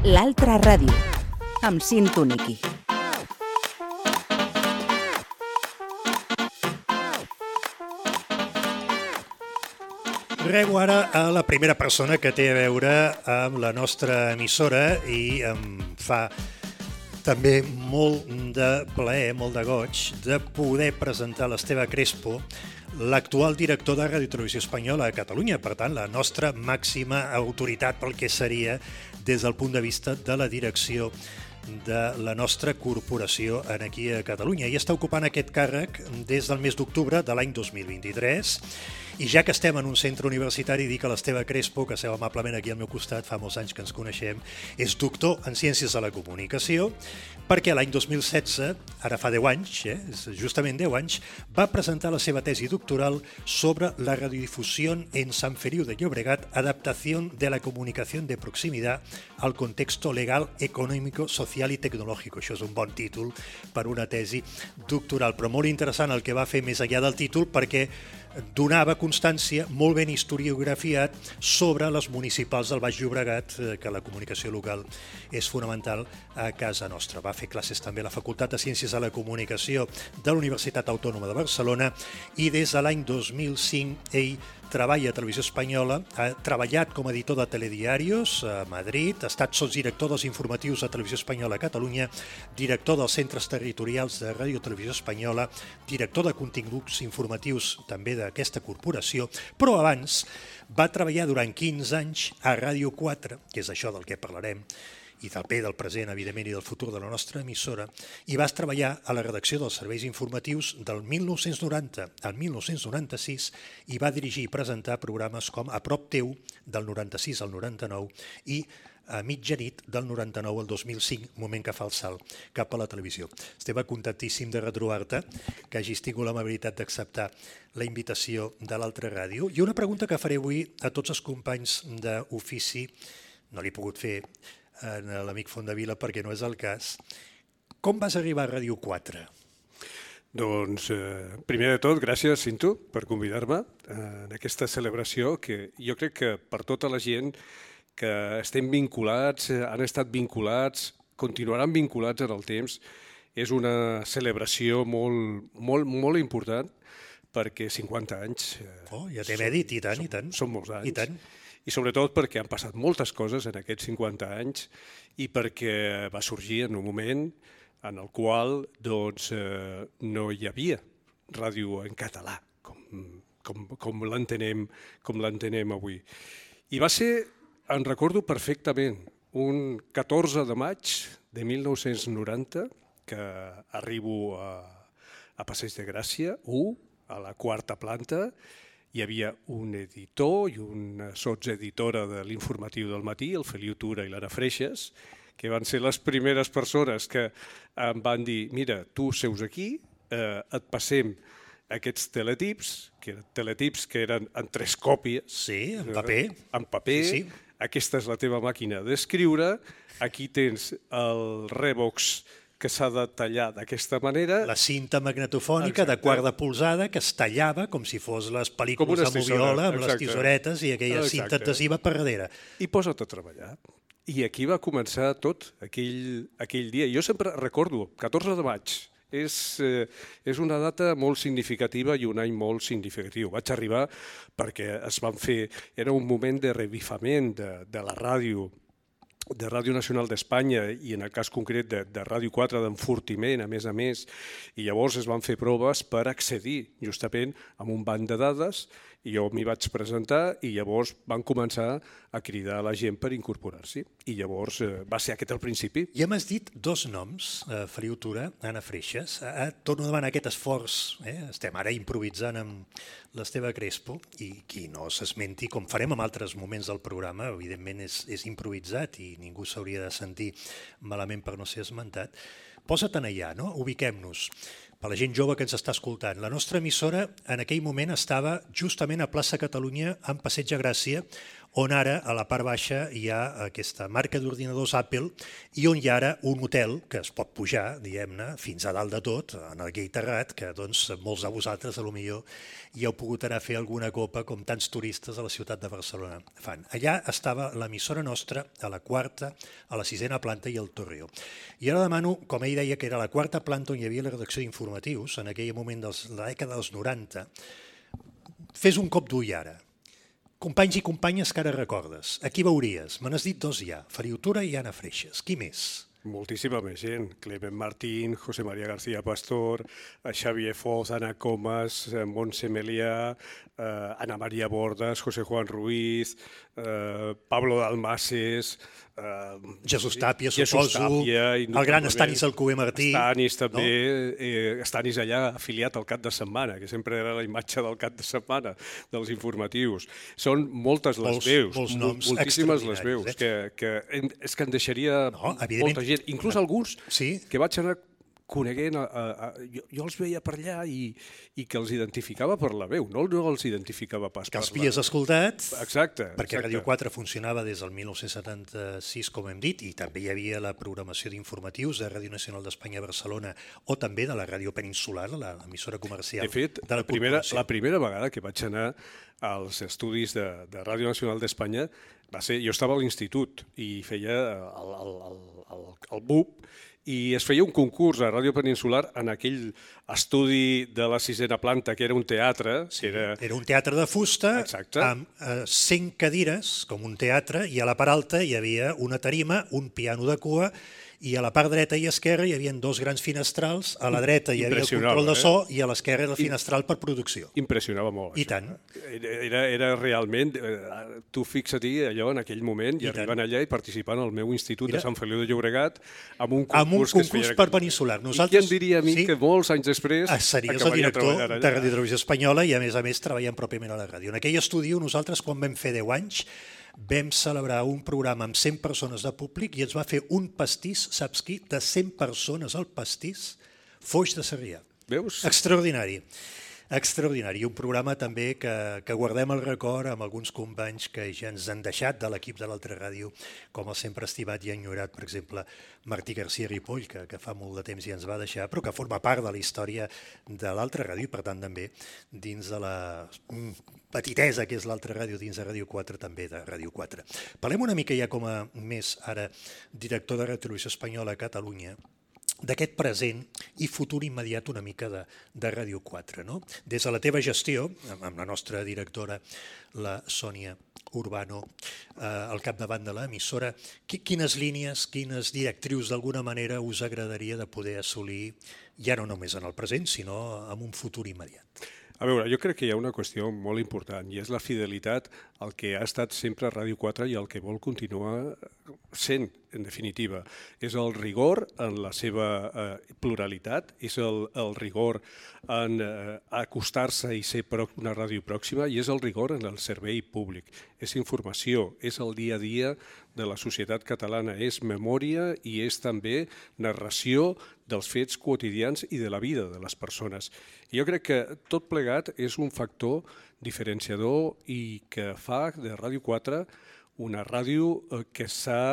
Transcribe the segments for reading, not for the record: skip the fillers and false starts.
L'altra ràdio, amb Cinto Niqui. Rebo ara a la primera persona que té a veure amb la nostra emissora i em fa també molt de plaer, molt de goig, de poder presentar l'Esteve Crespo, l'actual director de Ràdio Televisió Espanyola a Catalunya, per tant, la nostra màxima autoritat pel que seria des del punt de vista de la direcció de la nostra corporació aquí a Catalunya. I està ocupant aquest càrrec des del mes d'octubre de l'any 2023. I ja que estem en un centre universitari, dic a l'Esteve Crespo, que seu amablement aquí al meu costat, fa molts anys que ens coneixem, és doctor en Ciències de la Comunicació, perquè l'any 2016, ara fa 10 anys, justament 10 anys, va presentar la seva tesi doctoral sobre la radiodifusió en Sant Feliu de Llobregat, adaptació de la comunicació de proximitat al context legal, econòmic, social i tecnològic. Això és un bon títol per una tesi doctoral, però molt interessant el que va fer més enllà del títol, perquè donava constància molt ben historiografiat sobre les municipals del Baix Llobregat, que la comunicació local és fonamental a casa nostra. Va fer classes també a la Facultat de Ciències de la Comunicació de la Universitat Autònoma de Barcelona i des de l'any 2005 ell treballa a Televisió Espanyola, ha treballat com a editor de telediaris a Madrid, ha estat sotsdirector dels informatius de Televisió Espanyola a Catalunya, director dels centres territorials de Ràdio Televisió Espanyola, director de continguts informatius també d'aquesta corporació, però abans va treballar durant 15 anys a Ràdio 4, que és això del que parlarem, i també del present, evidentment, i del futur de la nostra emissora, i vas treballar a la redacció dels serveis informatius del 1990 al 1996 i va dirigir i presentar programes com A prop teu, del 96 al 99, i a mitjanit del 99 al 2005, moment que fa el salt cap a la televisió. Esteve contentíssim de retrobar-te, que hagis tingut l'amabilitat d'acceptar la invitació de l'altra ràdio. I una pregunta que faré avui a tots els companys d'ofici, no l'he pogut fer a l'amic Fondavila perquè no és el cas. Com vas arribar a Ràdio 4? Doncs, primer de tot, gràcies, Cinto, per convidar-me en aquesta celebració que jo crec que per tota la gent que estem vinculats, han estat vinculats, continuaran vinculats en el temps, és una celebració molt important perquè 50 anys... ja t'he mèdit, i tant. Són molts anys. I tant. I sobretot perquè han passat moltes coses en aquests 50 anys i perquè va sorgir en un moment en el qual no hi havia ràdio en català, com l'entenem avui. I va ser, en recordo perfectament, un 14 de maig de 1990 que arribo a Passeig de Gràcia, a la quarta planta. Hi havia un editor i una sotseditora de l'informatiu del matí, el Feliu Tura i l'Anna Freixas, que van ser les primeres persones que em van dir mira, tu seus aquí, et passem aquests teletips que eren en 3 còpies. Sí, en paper. En paper. Sí. Aquesta és la teva màquina d'escriure. Aquí tens el Revox que s'ha de tallar d'aquesta manera. La cinta magnetofònica de quart de polzada que es tallava com si fos les pel·lícules de moviola amb les tisoretes i aquella cinta adhesiva per darrere. I posa't a treballar. I aquí va començar tot, aquell dia. Jo sempre recordo, 14 de maig, és una data molt significativa i un any molt significatiu. Vaig arribar perquè es van fer, era un moment de revifament de la ràdio, de Ràdio Nacional d'Espanya i en el cas concret de Ràdio 4 d'enfortiment, a més, i llavors es van fer proves per accedir justament a un banc de dades i jo m'hi vaig presentar i llavors van començar a cridar a la gent per incorporar-s'hi i llavors va ser aquest el principi. Ja m'has dit 2 noms, Feliu Tura, Anna Freixas. Torno a demanar aquest esforç, estem ara improvisant amb l'Esteve Crespo i qui no s'esmenti, com farem en altres moments del programa, evidentment és improvisat i ningú s'hauria de sentir malament per no ser esmentat. Posa't allà, no? Ubiquem-nos. Per la gent jove que ens està escoltant, la nostra emissora en aquell moment estava justament a plaça Catalunya, en Passeig de Gràcia, on ara a la part baixa hi ha aquesta marca d'ordinadors Apple i on hi ha ara un hotel que es pot pujar, diguem-ne, fins a dalt de tot, en aquell terrat, que doncs molts de vosaltres potser hi heu pogut anar a fer alguna copa com tants turistes a la ciutat de Barcelona fan. Allà estava l'emissora nostra a la quarta, a la sisena planta i al Torreó. I ara demano, com ell deia que era la quarta planta on hi havia la redacció d'informatius, en aquell moment de la dècada dels 90, fes un cop d'ull ara. Companys i companyes que ara recordes. A qui veuries? Me n'has dit dos ja, Fariutura i Anna Freixas. Qui més? Moltíssima més gent. Clement Martín, José María García Pastor, Xavier Foz, Ana Comas, Montse Melià, Ana María Bordas, José Juan Ruiz, Pablo Dalmases... Jesús Tàpia, suposo, el gran Estanis Alcover Martí. Estanis també, Estanis allà afiliat al cap de setmana, que sempre era la imatge del cap de setmana dels informatius. Són moltes les veus, moltíssimes les veus, que és que en deixaria molta gent, inclús alguns que vaig anar coneguent, jo els veia per allà i que els identificava per la veu, no els identificava pas per la veu. Que els havies escoltat, perquè exacte. Ràdio 4 funcionava des del 1976, com hem dit, i també hi havia la programació d'informatius de Ràdio Nacional d'Espanya a Barcelona o també de la Ràdio Peninsular, l'emissora comercial. De fet, la primera vegada que vaig anar als estudis de Ràdio Nacional d'Espanya va ser, jo estava a l'institut i feia el BUP, i es feia un concurs a Ràdio Peninsular en aquell estudi de la sisena planta, que era un teatre. Era un teatre de fusta amb 100 cadires, com un teatre, i a la part alta hi havia una tarima, un piano de cua, i a la part dreta i esquerra hi havia dos grans finestrals, a la dreta hi havia el control de so i a l'esquerra el finestral per producció. Impressionava molt. I tant. Era realment, tu fixa-t'hi allò en aquell moment i arribant allà i participant al meu institut de Sant Feliu de Llobregat amb un concurs per Peninsular. I qui em diria a mi que molts anys després series el director de Ràdio Televisió Espanyola i a més treballant pròpiament a la ràdio. En aquell estudi nosaltres, quan vam fer 10 anys, vam celebrar un programa amb 100 persones de públic i ens va fer un pastís, saps qui? De 100 persones al pastís, Foix de Sarrià. Veus? Extraordinari. Extraordinari. Un programa també que guardem el record amb alguns companys que ja ens han deixat de l'equip de l'altra ràdio, com el sempre estimat i enyorat, per exemple, Martí García Ripoll, que fa molt de temps ja ens va deixar, però que forma part de la història de l'altra ràdio i, per tant, també dins de la petitesa que és l'altra ràdio, dins de Ràdio 4, també de Ràdio 4. Parlem una mica ja com a més ara director de Ràdio Televisió Espanyola a Catalunya, d'aquest present i futur immediat una mica de Ràdio 4. No? Des de la teva gestió, amb la nostra directora, la Sònia Urbano, al capdavant de l'emissora, quines línies, quines directrius d'alguna manera us agradaria de poder assolir, ja no només en el present, sinó en un futur immediat? A veure, jo crec que hi ha una qüestió molt important i és la fidelitat al que ha estat sempre Ràdio 4 i el que vol continuar sent, en definitiva. És el rigor en la seva pluralitat, és el rigor en acostar-se i ser una ràdio pròxima i és el rigor en el servei públic. És informació, és el dia a dia de la societat catalana, és memòria i és també narració dels fets quotidians i de la vida de les persones. I jo crec que tot plegat és un factor diferenciador i que fa de Ràdio 4 una ràdio que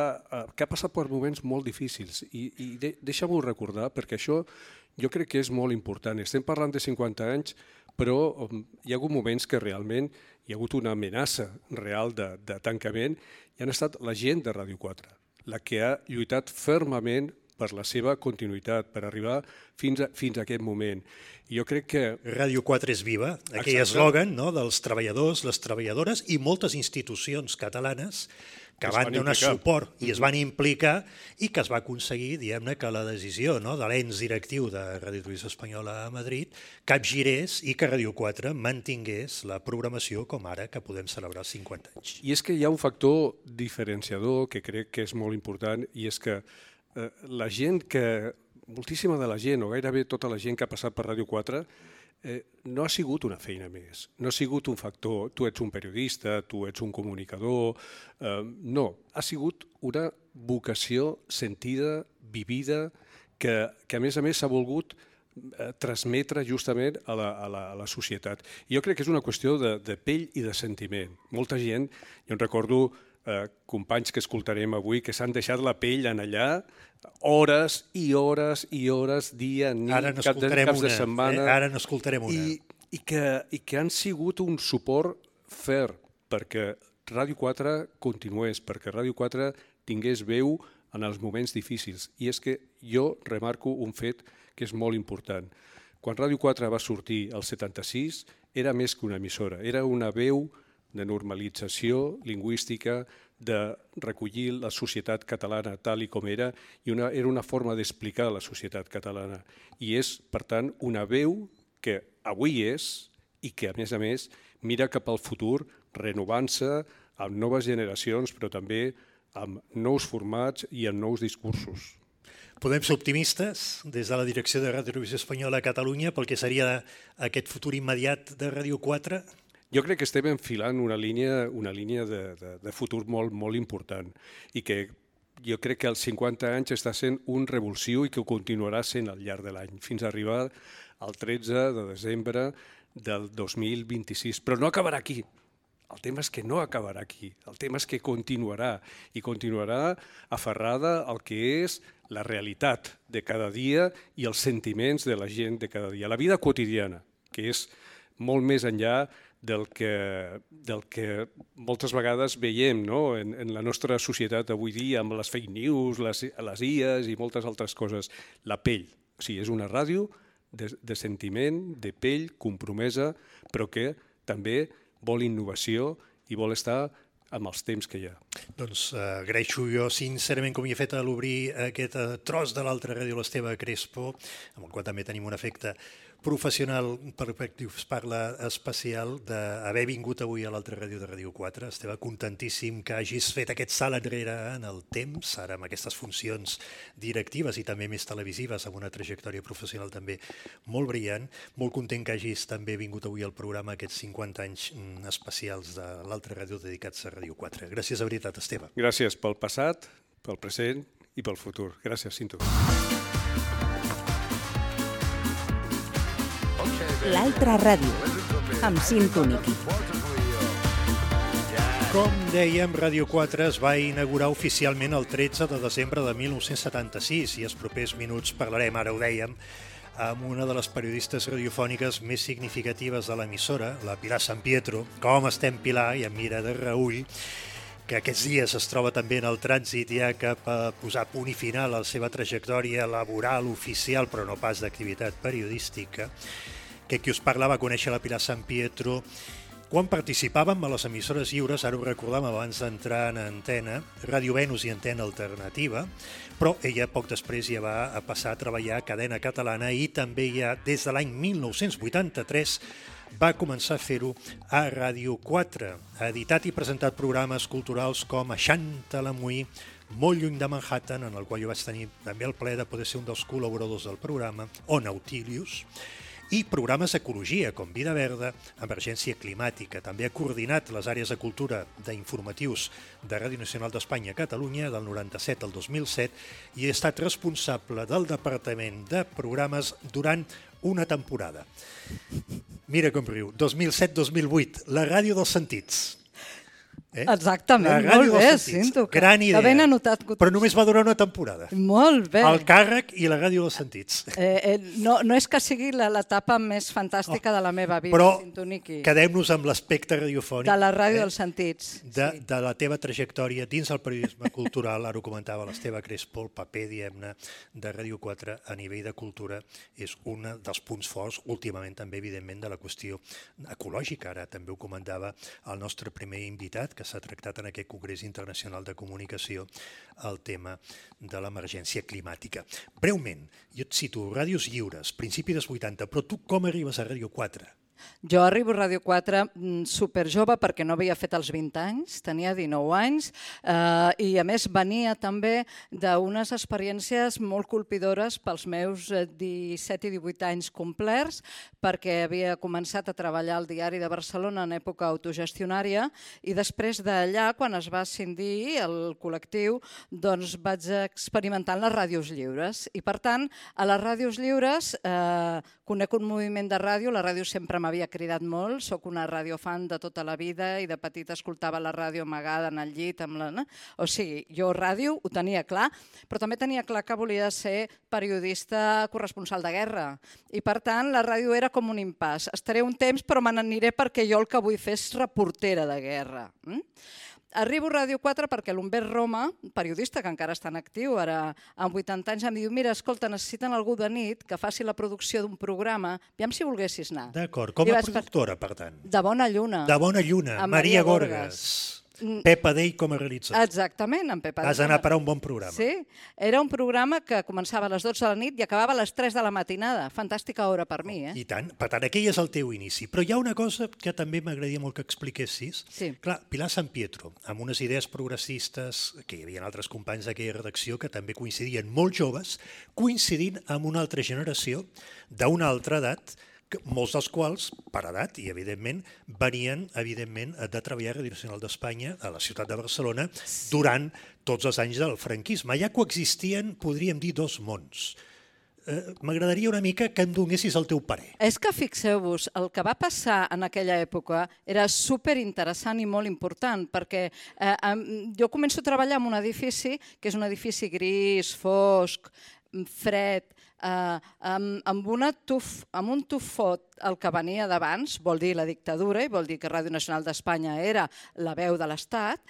ha passat per moments molt difícils i deixa-m'ho recordar perquè això jo crec que és molt important. Estem parlant de 50 anys, però hi ha hagut moments que realment hi ha hagut una amenaça real de tancament i han estat la gent de Ràdio 4, la que ha lluitat fermament per la seva continuïtat, per arribar fins a aquest moment. I jo crec que... Ràdio 4 és viva, aquell eslògan dels treballadors, les treballadores i moltes institucions catalanes que van donar suport i es van implicar i que es va aconseguir, diguem-ne, que la decisió de l'ens directiu de Ràdio Televisió Espanyola a Madrid capgirés i que Ràdio 4 mantingués la programació com ara que podem celebrar els 50 anys. I és que hi ha un factor diferenciador que crec que és molt important i és que la gent moltíssima de la gent, o gairebé tota la gent que ha passat per Ràdio 4, no ha sigut una feina més, no ha sigut un factor, tu ets un periodista, tu ets un comunicador, no, ha sigut una vocació sentida, vivida, que a més s'ha volgut transmetre justament a la societat. Jo crec que és una qüestió de pell i de sentiment. Molta gent, jo en recordo companys que escoltarem avui, que s'han deixat la pell en allà hores i hores i hores, dia, nit, caps de setmana. Ara n'escoltarem una. I que han sigut un suport fer perquè Ràdio 4 continués, perquè Ràdio 4 tingués veu en els moments difícils. I és que jo remarco un fet que és molt important. Quan Ràdio 4 va sortir al 76, era més que una emissora, era una veu de normalització lingüística, de recollir la societat catalana tal i com era, i era una forma d'explicar la societat catalana. I és, per tant, una veu que avui és i que, a més, mira cap al futur, renovant-se amb noves generacions, però també amb nous formats i amb nous discursos. Podem ser optimistes des de la direcció de Ràdio Televisió Espanyola a Catalunya pel que seria aquest futur immediat de Ràdio 4? Jo crec que estem enfilant una línia de futur molt important i que jo crec que als 50 anys està sent un revulsiu i que ho continuarà sent al llarg de l'any, fins a arribar al 13 de desembre del 2026. Però no acabarà aquí. El tema és que no acabarà aquí. El tema és que continuarà i continuarà aferrada al que és la realitat de cada dia i els sentiments de la gent de cada dia. La vida quotidiana, que és molt més enllà del que moltes vegades veiem en la nostra societat avui dia amb les fake news, les IAs i moltes altres coses. La pell. O sigui, és una ràdio de sentiment, de pell, compromesa, però que també vol innovació i vol estar amb els temps que hi ha. Doncs agraeixo jo sincerament com hi he fet a l'obrir aquest tros de l'altra ràdio, l'Esteve Crespo, amb el qual també tenim un efecte professional, perspectiu, es parla especial d'haver vingut avui a l'altra ràdio de Ràdio 4. Esteve contentíssim que hagis fet aquest salt enrere en el temps, ara amb aquestes funcions directives i també més televisives, amb una trajectòria professional també molt brillant. Molt content que hagis també vingut avui al programa aquests 50 anys especials de l'altra ràdio dedicats a Ràdio 4. Gràcies de veritat, Esteve. Gràcies pel passat, pel present i pel futur. Gràcies, Cinto. L'altra ràdio, amb Cinto Niqui. Com dèiem, Ràdio 4 es va inaugurar oficialment el 13 de desembre de 1976 i els propers minuts parlarem, ara ho dèiem, amb una de les periodistes radiofòniques més significatives de l'emissora, la Pilar San Pietro. Com estem, Pilar? I amb mira de reull, que aquests dies es troba també en el trànsit ja cap a posar punt i final a la seva trajectòria laboral, oficial, però no pas d'activitat periodística, que qui us parla va conèixer la Pilar San Pietro quan participàvem a les emissores lliures, ara ho recordàvem abans d'entrar en antena, Ràdio Venus i Antena Alternativa, però ella poc després ja va passar a treballar a Cadena Catalana i també ja des de l'any 1983 va començar a fer-ho a Ràdio 4. Ha editat i presentat programes culturals com Aixanta la Muí, molt lluny de Manhattan, en el qual jo vaig tenir també el plaer de poder ser un dels col·laboradors del programa, o Nautilius, i programes d'ecologia, com Vida Verda, Emergència Climàtica. També ha coordinat les àrees de cultura d'informatius de Ràdio Nacional d'Espanya a Catalunya del 97 al 2007 i ha estat responsable del Departament de Programes durant una temporada. Mira com riu, 2007-2008, la ràdio dels sentits. Exactament, molt bé, Cinto. Gran idea, ben anotat, però només va durar una temporada. Molt bé. El càrrec i la ràdio dels sentits. No és que sigui l'etapa més fantàstica de la meva vida, però Cinto Niqui. Quedem-nos amb l'aspecte radiofònic. De la ràdio dels sentits. De la teva trajectòria dins el periodisme cultural, ara ho comentava l'Esteve Crespo, el paper, diguem-ne, de Ràdio 4 a nivell de cultura és un dels punts forts, últimament també, evidentment, de la qüestió ecològica. Ara també ho comentava el nostre primer invitat, que s'ha tractat en aquest Congrés Internacional de Comunicació el tema de l'emergència climàtica. Breument, jo et cito Ràdios Lliures, principi dels 80, però tu com arribes a Ràdio 4? Jo arribo a Ràdio 4 superjove perquè no havia fet els 20 anys, tenia 19 anys i a més venia també d'unes experiències molt colpidores pels meus 17 i 18 anys complerts perquè havia començat a treballar al Diari de Barcelona en època autogestionària i després d'allà, quan es va escindir el col·lectiu, doncs vaig experimentar en les ràdios lliures i per tant a les ràdios lliures conec un moviment de ràdio, la ràdio sempre m'havia cridat molt, sóc una radiofan de tota la vida i de petita escoltava la ràdio amagada en el llit. O sigui, jo ràdio ho tenia clar, però també tenia clar que volia ser periodista corresponsal de guerra i per tant la ràdio era com un impàs. Estaré un temps però me n'aniré perquè jo el que vull fer és reportera de guerra. Arribo a Ràdio 4 perquè l'Humbert Roma, periodista que encara està en actiu, ara amb 80 anys, em diu mira, escolta, necessiten algú de nit que faci la producció d'un programa, aviam si volguessis anar. D'acord, com a productora, per tant. De Bona Lluna. De Bona Lluna, Maria Gorgas. Pepa Dei com a realitzador. Exactament, en Pepa Dei. Vas anar a parar un bon programa. Sí, era un programa que començava a les 12 de la nit i acabava a les 3 de la matinada. Fantàstica hora per mi, I tant. Per tant, aquell és el teu inici. Però hi ha una cosa que també m'agradaria molt que expliquessis. Sí. Clar, Pilar San Pietro, amb unes idees progressistes, que hi havia altres companys d'aquella redacció que també coincidien molt joves, coincidint amb una altra generació d'una altra edat, molts dels quals, per edat i evidentment, venien de treballar a Radio Nacional d'Espanya a la ciutat de Barcelona durant tots els anys del franquisme. Allà coexistien, podríem dir, dos mons. M'agradaria una mica que em donessis el teu parer. És que fixeu-vos, el que va passar en aquella època era superinteressant i molt important, perquè jo començo a treballar en un edifici que és un edifici gris, fosc, fred, amb un tufot el que venia d'abans, vol dir la dictadura i vol dir que Ràdio Nacional d'Espanya era la veu de l'Estat,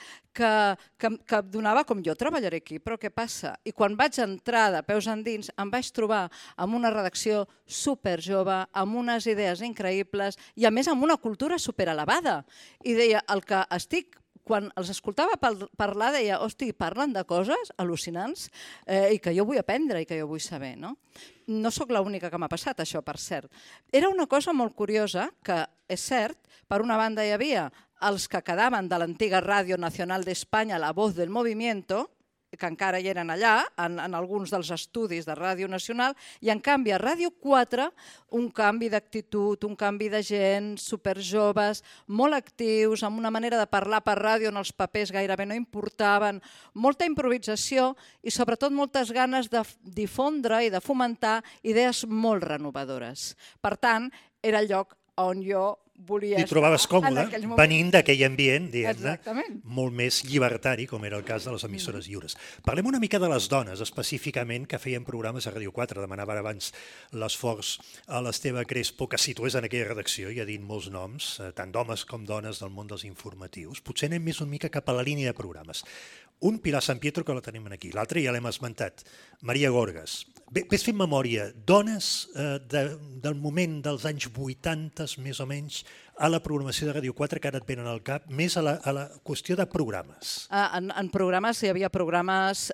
que donava com jo treballaré aquí, però què passa? I quan vaig entrar de peus endins em vaig trobar amb una redacció superjove, amb unes idees increïbles i a més amb una cultura superelevada. I deia, el que estic quan els escoltava parlar deia, hosti, parlen de coses al·lucinants i que jo vull aprendre i que jo vull saber. No sóc l'única que m'ha passat això, per cert. Era una cosa molt curiosa que, és cert, per una banda hi havia els que quedaven de l'antiga Ràdio Nacional d'Espanya, La Voz del Movimiento, que encara hi eren allà, en alguns dels estudis de Ràdio Nacional, i en canvi a Ràdio 4 un canvi d'actitud, un canvi de gent, superjoves, molt actius, amb una manera de parlar per ràdio on els papers gairebé no importaven, molta improvisació i sobretot moltes ganes de difondre i de fomentar idees molt renovadores. Per tant, era el lloc on jo volia estar. T'hi trobaves còmode, venint d'aquell ambient, diguem-ne, molt més llibertari, com era el cas de les emissores lliures. Parlem una mica de les dones, específicament, que feien programes a Ràdio 4. Demanava abans l'esforç a l'Esteve Crespo, que situés en aquella redacció, ja dit molts noms, tant d'homes com dones del món dels informatius. Potser anem més una mica cap a la línia de programes. Un, Pilar San Pietro, que la tenim aquí. L'altre ja l'hem esmentat, Maria Gorgas. Ves fent memòria, dones del moment dels anys 80, més o menys, a la programació de Ràdio 4 que ara et venen al cap, més a la qüestió de programes. En programes hi havia programes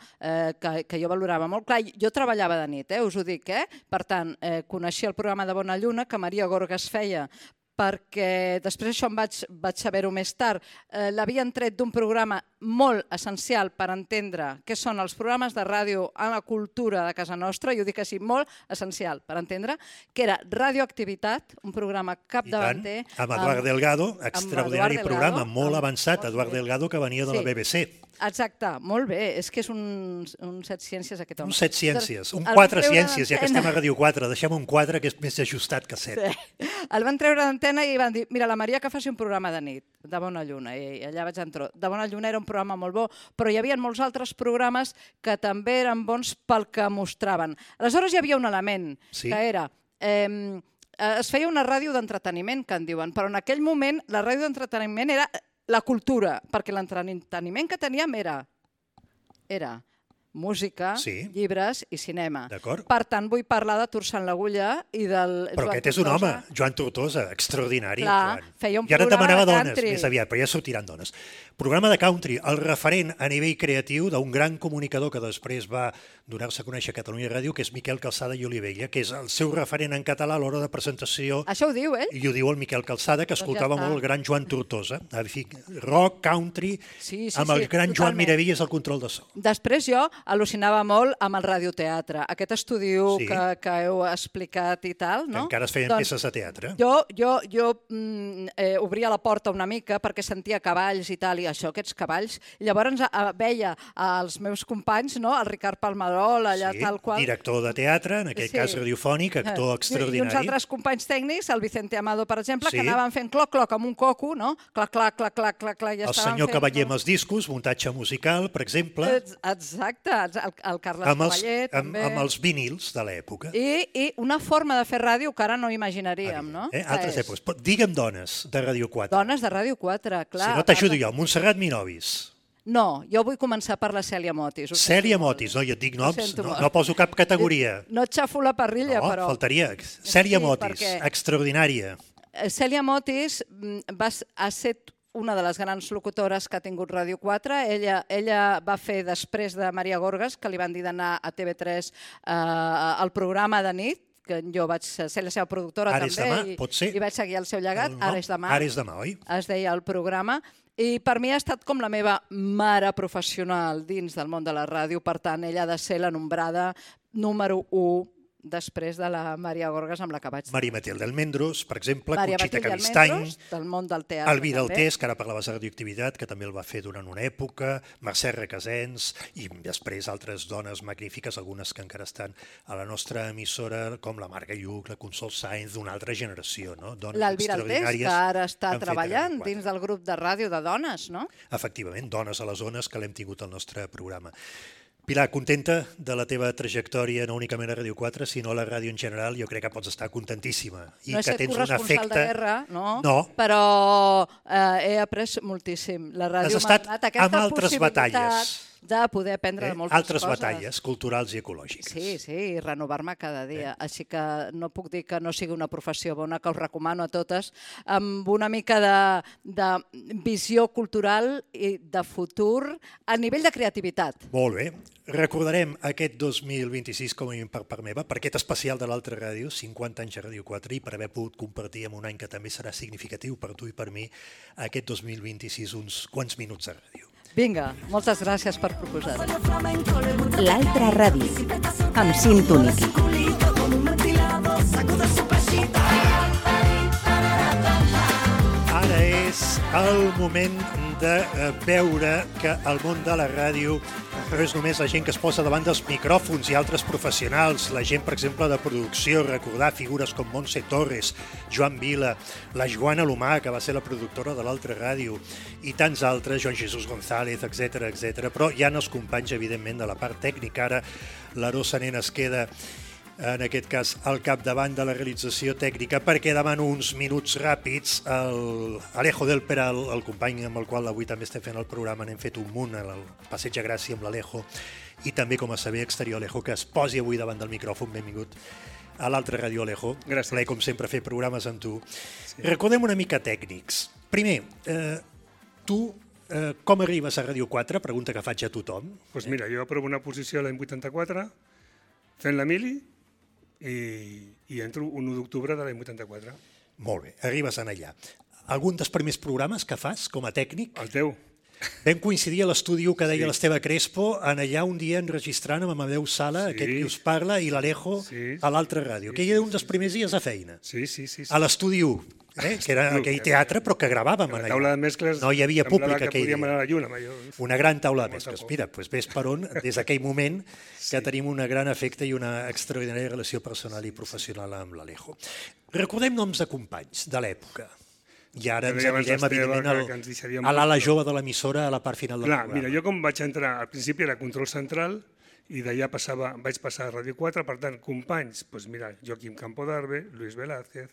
que jo valorava molt. Clar, jo treballava de nit, us ho dic. Per tant, coneixia el programa de Bona Lluna que Maria Gorgas feia, perquè després això em vaig saber-ho més tard. L'havien tret d'un programa molt essencial per entendre què són els programes de ràdio a la cultura de casa nostra, i ho dic així, molt essencial per entendre, que era Radioactivitat, un programa capdavanter. Amb Eduard Delgado, extraordinari programa, molt avançat, Eduard Delgado, que venia de la BBC. Exacte, molt bé, és que és un set ciències aquest home. Un set ciències, un 4 ciències, ja que estem a Ràdio 4, deixem un 4 que és més ajustat que 7. El van treure d'antena i van dir, mira, la Maria que faci un programa de nit, de Bona Lluna, i allà vaig entrar. De Bona Lluna era un programa molt bo, però hi havia molts altres programes que també eren bons pel que mostraven. Aleshores hi havia un element, que era... Es feia una ràdio d'entreteniment, que en diuen, però en aquell moment la ràdio d'entreteniment era la cultura, perquè l'entreteniment que teníem era música, Sí. llibres i cinema. D'acord. Per tant, vull parlar de Torçant l'Agulla i del Però Joan aquest és un Tortosa. home, Joan Tortosa, extraordinari. Clar, Joan. feia un I ara et programa demanava de dones, country. més aviat, però ja sortiran dones. Programa de country, el referent a nivell creatiu d'un gran comunicador que després va donar-se a conèixer a Catalunya Ràdio, que és Miquel Calçada i Olivella, que és el seu referent en català a l'hora de presentació. Això ho diu ell? I ho diu el Miquel Calçada, que Doncs ja escoltava està. molt el gran Joan Tortosa. En fi, rock, country, Sí, amb el gran Joan totalment. Miravilles al control de so. Després jo al·lucinava molt amb el radioteatre, aquest estudi Sí. que heu explicat i tal, Que no? encara es feien peces de teatre. Jo obria la porta una mica perquè sentia cavalls i tal, i això, aquests cavalls. I llavors veia els meus companys, no? El Ricard Palmerol, allà Sí, tal qual. director de teatre, en aquest cas radiofònic, actor extraordinari. I uns altres companys tècnics, el Vicente Amado, per exemple, Sí. que anaven fent cloc-cloc amb un coco, no? Clac-clac, clac-clac, clac-clac, ja El estaven senyor fent... Cavaller amb els discos, muntatge musical, per exemple, Exacte, el Carles amb els, Cavaller, també. amb els vinils de l'època. I una forma de fer ràdio que ara no imaginaríem, no? Altres Que és èpoques. Però digue'm dones de Ràdio 4. Dones de Ràdio 4, clar. Si no t'ajudo jo, Montserrat Minovis, No, jo vull començar per la Cèlia Motis. ho sento Cèlia molt. Motis, no, jo et dic Ho noms, sento no, molt. no poso cap categoria. No et xafo la parrilla, No, però... faltaria. Cèlia Sí, Motis, perquè- extraordinària. Cèlia Motis ha set una de les grans locutores que ha tingut Ràdio 4. Ella va fer, després de Maria Gorgas, que li van dir d'anar a TV3 al programa de nit, que jo vaig ser la seva productora Ara és també, demà, pot ser? i vaig seguir el seu llegat. El nom? Ara és demà. Ara és demà, oi? Es deia el programa, i per mi ha estat com la meva mare professional dins del món de la ràdio, per tant, ella ha de ser la nombrada número 1 després de la Maria Gorgas, amb la que vaig... Maria Matilde Almendros, per exemple, Maria Conxita Matilde Calistany, Almendros, del món del teatre. el Vidal també. Tés, que ara parlaves de radioactivitat, que també el va fer durant una època, Mercè Requesens, i després altres dones magnífiques, algunes que encara estan a la nostra emissora, com la Marga Lluc, la Consol Sainz, d'una altra generació, no? Dones L'Elvira Altés, que ara està han fet treballant Ràdio 4. dins del grup de ràdio de dones, no? Efectivament, dones a les zones que l'hem tingut al nostre programa. Pilar, contenta de la teva trajectòria, no únicament a Ràdio 4, sinó a la ràdio en general? Jo crec que pots estar contentíssima. I No he que set tens un corresponsal efecte... de guerra, no? No. Però he après moltíssim. La ràdio Has m'ha estat donat aquesta amb altres possibilitat batalles. de poder aprendre de moltes Altres coses. batalles culturals i ecològiques. Sí, i renovar-me cada dia. Així que no puc dir que no sigui una professió bona, que us recomano a totes, amb una mica de visió cultural i de futur a nivell de creativitat. Molt bé. Recordarem aquest 2026 com a mínim per part meva, per aquest especial de l'altra ràdio, 50 anys a Ràdio 4, i per haver pogut compartir en un any que també serà significatiu per tu i per mi, aquest 2026 uns quants minuts a ràdio. Vinga, moltes gràcies per proposar-ho. L'altra ràdio, amb Cinto Únic. Ara és el moment de veure que el món de la ràdio no és només la gent que es posa davant dels micròfons i altres professionals, la gent, per exemple, de producció, recordar figures com Montse Torres, Joan Vila, la Joana Lomà, que va ser la productora de l'altra ràdio, i tants altres, Joan Jesús González, etc etc. Però hi ha els companys, evidentment, de la part tècnica. Ara l'Arosa Nen es queda en aquest cas al capdavant de la realització tècnica, perquè demano uns minuts ràpids al Alejo del Pera, el company amb el qual avui també estem fent el programa, n'hem fet un munt, el Passeig de Gràcia amb l'Alejo, i també com a saber exterior Alejo, que es posi avui davant del micròfon. Benvingut a l'altra ràdio, Alejo. Gràcies. Plaer, com sempre, fer programes amb tu. Sí. Recordem una mica tècnics. Primer, tu com arribes a Ràdio 4? Pregunta que faig a tothom. Doncs mira, jo aprovo una posició l'any 84, fent la mili, i entro un 1 d'octubre de l'any 84. Molt bé, arribes en allà. Algun dels primers programes que fas com a tècnic? El teu. Vam coincidir a l'estudi que deia Sí. l'Esteve Crespo, en allà un dia enregistrant amb Amadeu Sala, Sí. aquest que us parla, i l'Alejo Sí. a l'altra ràdio, que era un dels primers dies de feina. Sí. A l'estudi 1, que era aquell teatre, però que gravàvem La en taula allà. de mescles... No hi havia semblava públic que aquell podíem anar dia. a la lluna. amb allò. Una gran taula de Molta mescles. por. Mira, doncs ves per on, des d'aquell moment que tenim un gran efecte i una extraordinària relació personal i professional amb l'Alejo. Recordem noms de companys de l'època. I ara Que ens deia abans anirem, l'Esteve, evidentment, que ens deixaríem a l'ala molt, jove de l'emissora, a la part final del Clar, programa. mira, jo com vaig entrar, al principi era control central, i d'allà vaig passar a Ràdio 4, per tant, companys, doncs mira, Joaquim Campodarbe, Luis Velázquez,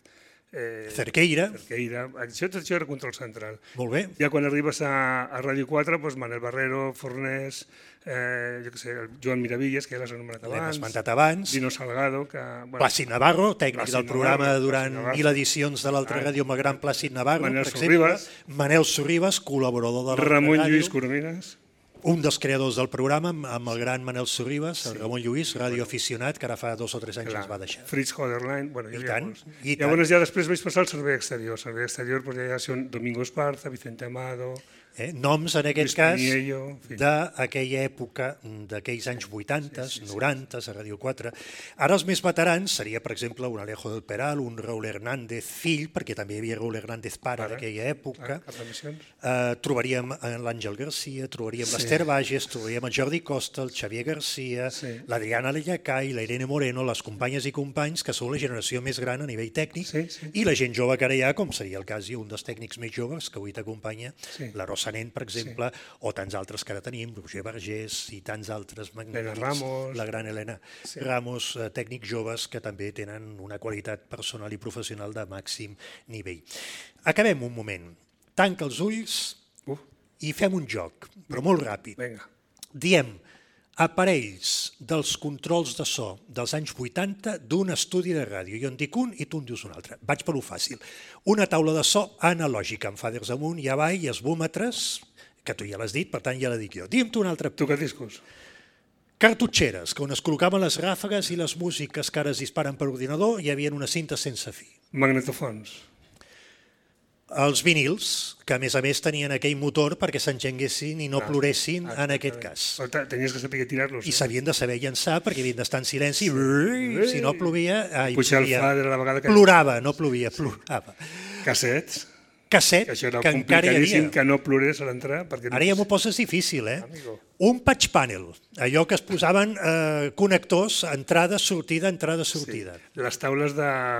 Cerqueira. Tot això era control central. Molt bé. Ja quan arribes a Ràdio 4, doncs Manel Barrero, Fornés, jo què sé, el Joan Miravilles, que ja l'has anomenat abans. L'hem esmentat abans. Dino Salgado, que... Plàcid Navarro, tècnic Plàcid del programa Navarro, durant Plàcid Navarro. 1000 edicions de l'altra ràdio, el gran Plàcid Navarro, Manel per exemple. Sorribas. Manel Sorribas, col·laborador de l'altra Ramon ràdio. Lluís Coromines. Un dels creadors del programa, amb el gran Manel Sorribas, el Ramon Lluís, radioaficionat, que ara fa 2 o 3 anys ens va deixar. Fritz Hoderlein, bueno, hi havia tant, molts. i tant. Llavors ja després vaig passar al servei exterior. Servei exterior, doncs ja són Domingo Esparza, Vicente Amado... Noms, en aquest Luis cas, Paniello, en fi. d'aquella època, d'aquells anys 80, 90, a Ràdio 4. Ara els més veterans seria, per exemple, un Alejo del Peral, un Raúl Hernández fill, perquè també hi havia Raúl Hernández pare d'aquella època. Trobaríem l'Àngel Garcia, trobaríem l'Ester Bages, trobaríem el Jordi Costa, el Xavier Garcia, l'Adriana Lellacai, la Irene Moreno, les companyes i companys que són la generació més gran a nivell tècnic, i la gent jove que ara hi ha, com seria el cas d'un dels tècnics més joves que avui t'acompanya, la Rosa Nen, per exemple, o tants altres que ara tenim, Roger Vergés i tants altres magnífics, la gran Helena Ramos, tècnics joves que també tenen una qualitat personal i professional de màxim nivell. Acabem un moment. Tanca els ulls i fem un joc, però molt ràpid. Diem aparells dels controls de so dels anys 80 d'un estudi de ràdio. Jo en dic un i tu en dius un altre. Vaig per lo fàcil. Una taula de so analògica, amb faders amunt i avall i esbúmetres, que tu ja l'has dit, per tant ja la dic jo. Digue'm tu un altre. Tocadiscos. Cartutxeres, que on es col·locaven les ràfegues i les músiques que ara es disparen per ordinador, hi havia una cinta sense fi. Magnetofons. Els vinils, que a més tenien aquell motor perquè s'engenguessin i no ploressin en aquest cas. Tenies que saber tirar-los. I s'havien de saber llençar perquè havien d'estar en silenci. Si no plovia... Pujar el fa de la vegada que... Plorava, no plovia, plorava. Cassets. Casset, que encara hi havia. Que no plorés a l'entrar. Ara ja m'ho poses difícil, Un patch panel, allò que es posaven connectors, entrada, sortida, entrada, sortida. Les taules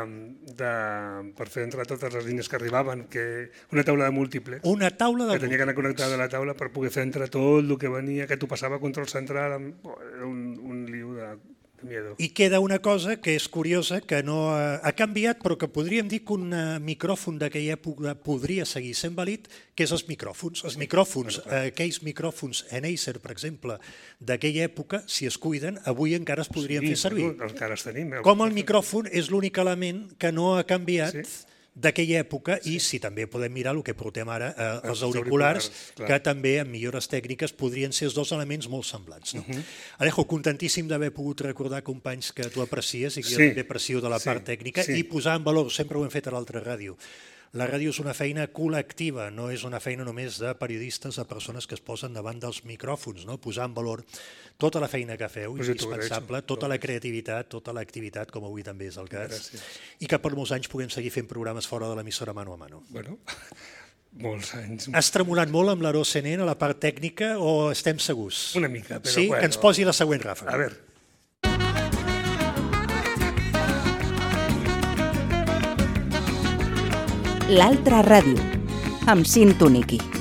per fer entrar totes les línies que arribaven, una taula de múltiples. Una taula de múltiples. Que tenia que anar connectada a la taula per poder fer entrar tot el que venia, que t'ho passava a control central, era un liu de miedo. I queda una cosa que és curiosa, que no ha canviat, però que podríem dir que un micròfon d'aquella època podria seguir sent vàlid, que és els micròfons. Els micròfons, aquells micròfons Acer, per exemple, d'aquella època, si es cuiden, avui encara es podrien fer servir. Encara els tenim. Com el micròfon és l'únic element que no ha canviat d'aquella època, i si també podem mirar el que portem ara, els auriculars, que també amb millores tècniques podrien ser els dos elements molt semblants. Alejo, contentíssim d'haver pogut recordar companys que tu aprecies i que jo també aprecio de la part tècnica i posar en valor, sempre ho hem fet a l'altra ràdio. La ràdio és una feina col·lectiva, no és una feina només de periodistes, de persones que es posen davant dels micròfons. Posar en valor tota la feina que feu, indispensable, tota la creativitat, tota l'activitat, com avui també és el cas, i que per molts anys puguem seguir fent programes fora de l'emissora mano a mano. Bueno, molts anys. Has tremolat molt amb l'Arosa Nen a la part tècnica o estem segurs? Una mica, però sí? Que ens posi la següent ràfega. A veure. L'altra ràdio, amb Cinto Niqui.